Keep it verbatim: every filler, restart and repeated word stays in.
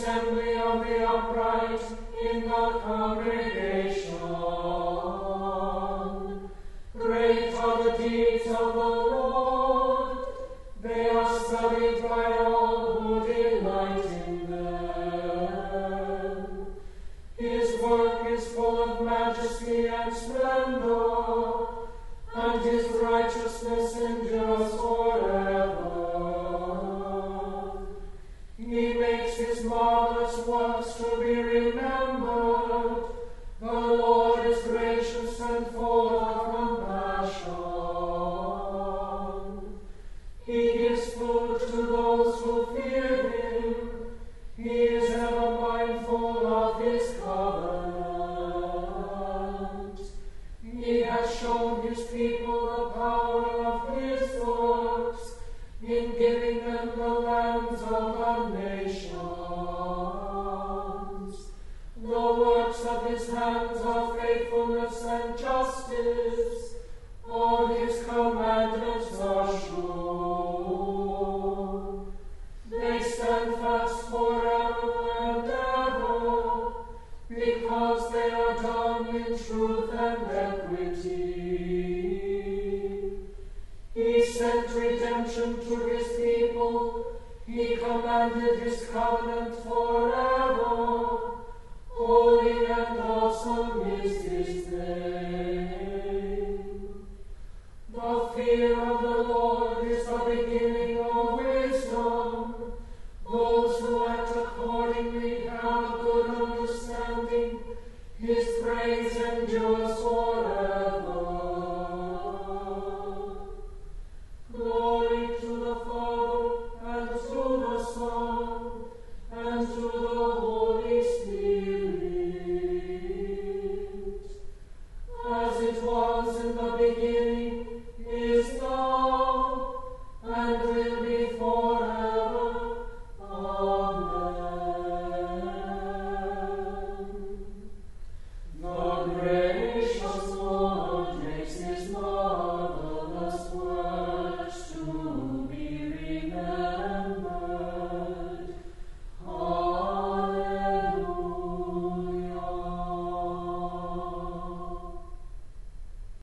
assembly of the upright in the congregation. Great are the deeds of the Lord, they are studied by all who delight in them. His work is full of majesty and splendor, and his righteousness endures forever. He makes his marvelous works to be remembered. The Lord is gracious and full of compassion. He gives food to those who fear him. He is ever mindful of his covenant. He has shown his people the power of his works in giving them the lands of the nations. The works of his hands are faithfulness and justice. All his commandments are sure. They stand fast forever and ever, because they are done in truth and equity. He sent redemption to his people. He commanded his covenant forever. Holy and awesome is his name.